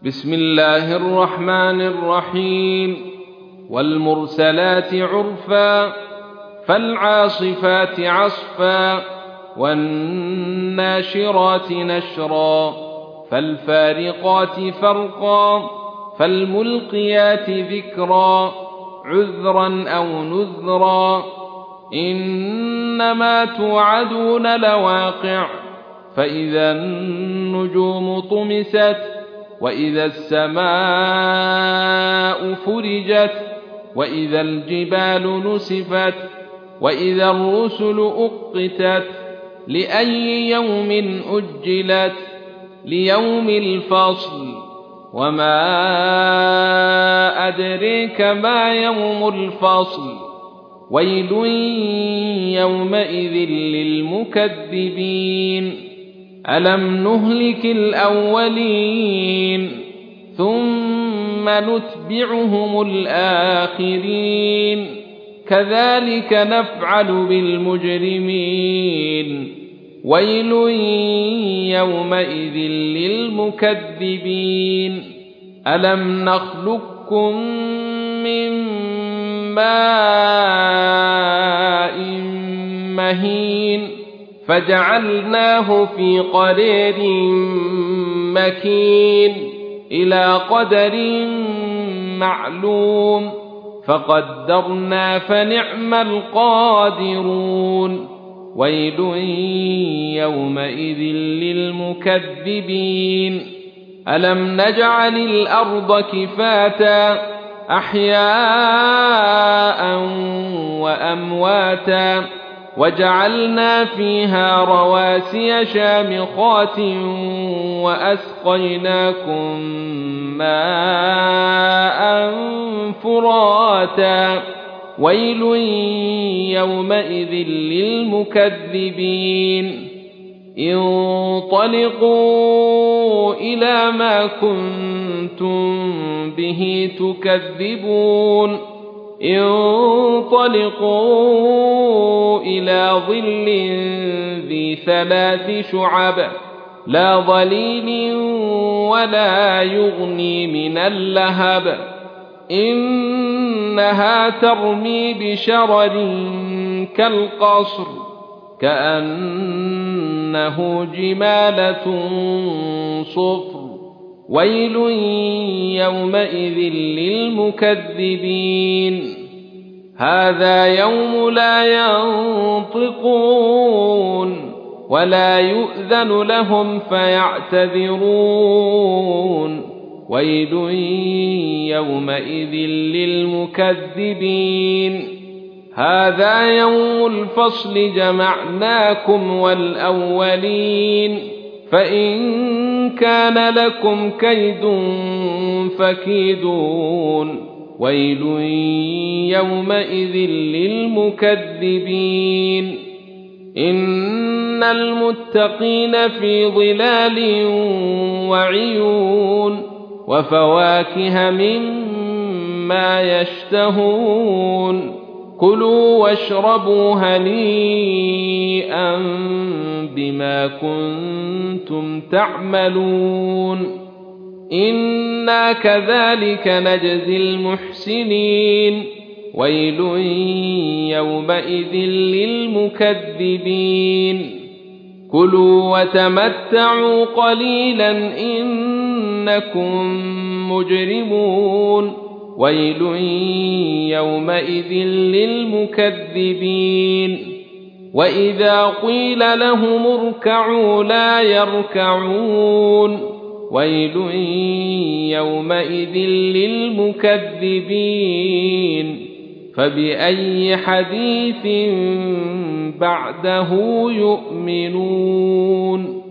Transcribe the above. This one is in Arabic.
بسم الله الرحمن الرحيم. والمرسلات عرفا فالعاصفات عصفا والناشرات نشرا فالفارقات فرقا فالملقيات ذكرا عذرا أو نذرا إنما توعدون لواقع فإذا النجوم طمست وإذا السماء فرجت وإذا الجبال نسفت وإذا الرسل أقتت لأي يوم أجلت ليوم الفصل وما أدريك ما يوم الفصل ويل يومئذ للمكذبين ألم نهلك الأولين ثم نتبعهم الآخرين كذلك نفعل بالمجرمين ويل يومئذ للمكذبين ألم نخلقكم من ماء مهين فجعلناه في قرار مكين إلى قدر معلوم فقدرنا فنعم القادرون ويل يومئذ للمكذبين ألم نجعل الأرض كفاتا أحياء وأمواتا وجعلنا فيها رواسي شامخات وأسقيناكم ماء فراتا ويل يومئذ للمكذبين انطلقوا إلى ما كنتم به تكذبون انطلقوا إلى ظل ذي 3 شعب لا ظليل ولا يغني من اللهب إنها ترمي بشرر كالقصر كأنه جمالة صفر ويل يومئذ للمكذبين هذا يوم لا ينطقون ولا يؤذن لهم فيعتذرون ويل يومئذ للمكذبين هذا يوم الفصل جمعناكم والأولين فإن كان لكم كيد فكيدون ويل يومئذ للمكذبين إن المتقين في ظلال وعيون وفواكه مما يشتهون كلوا واشربوا هنيئا بما كنتم تعملون إنا كذلك نجزي المحسنين ويل يومئذ للمكذبين كلوا وتمتعوا قليلا إنكم مجرمون ويل يومئذ للمكذبين وإذا قيل لهم اركعوا لا يركعون ويل يومئذ للمكذبين فبأي حديث بعده يؤمنون